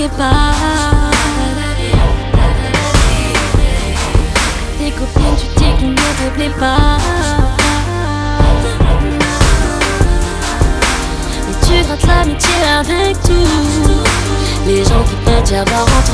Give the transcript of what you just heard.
draguais pas. Tes copines, tu dis qu'ils ne te plaît pas. Mais tu grattes l'amitié avec tout. Les gens qui peuvent y avoir entre